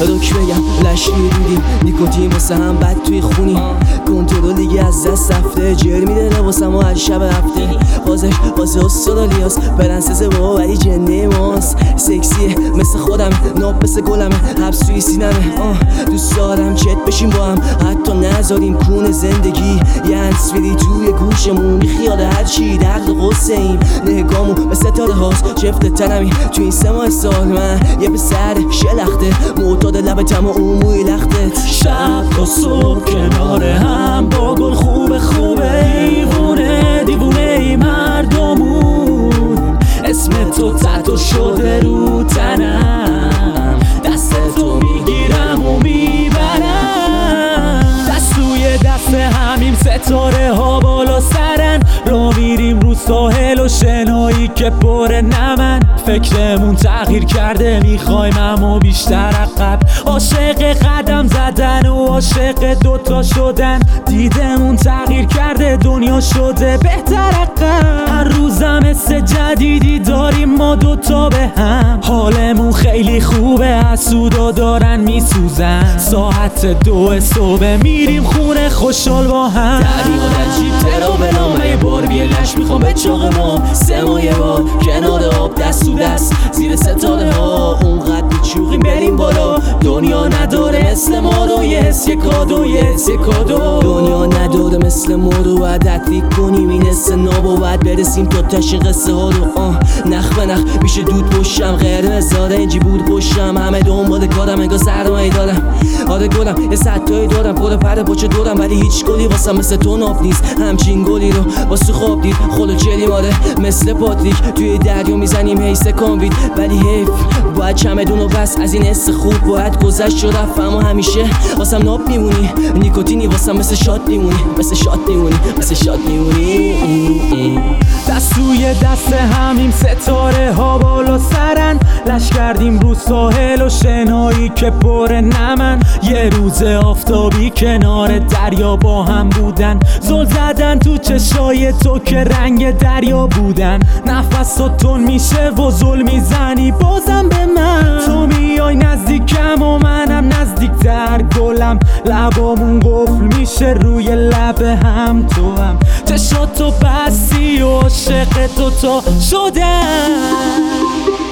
روک بگم لشی دیدیم نیکوتین واسه هم بد توی خونی کنترل دیگه از دست رفته جر میده واسم و هر شب هفته بازش واسه استرالیاس پرنسس بابا ولی جنه ماست سکسیه مثل خودم ناب مثل گلمه حبس توی سینمه دوست دارم چت بشیم با هم حتی نذاریم کون زندگی یه هنسفیری توی گوشمون بی خیال هرچی درد و غصه ایم نگامون به ستاره هاست جفت تنمی توی این 3 ماه سال من یه پسر شلخته معتاد لب تم و موی لخته شب تا صبح کنار هم با گل خوبه دیوونه ای مردمون اسم تو تتو شده رو تنم دست تو میگیرم و میبرم دست توی دست همیم ستاره ها بالا سرن را میریم رو ساحل و شنایی که پر نمن فکرمون تغییر کرده میخوایم اما بیشتر عقب عاشق قدم زدن و عاشق دوتا شدن دیدمون تغییر کرده دنیا شده بهتر عقب هر روزم مثل جدیدی داریم ما دوتا به هم حالمون خیلی خوبه حسودا دارن میسوزن ساعت 2 صبح میریم خونه خوشحال با هم دریا در جیب ترا بلام یه بار بیلش میخوام به چاق ما 3 ماه یه بار کنار آب دست تو دست زیر ستاره ها اونقدر بیچوقیم بریم بالا دنیا نداره مثل ما رو یه حس یه کادو یه حس یه کادو دنیا نداره مثل ما رو باید تدریک کنیم این حس ناب و باید برسیم تا تش قصه ها رو نخ به نخ میشه دود پشم قرمز داره اینجی بود پشم همه دنبال کارم انگار سرمایه دارم آره گلم یه ستایی دارم پر پر پاچه دورم ولی هیچ گلی واسم مثل تو ناب نیست همچین گلی رو واسه خواب دید خلو چلی ماره مثل پاتریک توی دریا میزنیم حیث کامبید ولی حیف باید چمدون و بس از این حس خوب باید گذشت و رفت اما همیشه واسم ناب میمونی نیکوتینی واسم مثل شات میمونی مثل شات میمونی مثل شات میمونی دست توی دست همیم ستاره ها بالا سرن لش کردیم رو ساحل و شنایی که پر نمن یه روز آفتابی کنار دریا با هم بودن زل زدن تو چشای تو که رنگ دریا بودن نفس و تون میشه و زل میزنی بازم به من تو میای نزدیکم و منم نزدیکتر گلم لبامون قفل میشه روی لب هم تو هم چشاتو بستی و عاشق تو تا شدم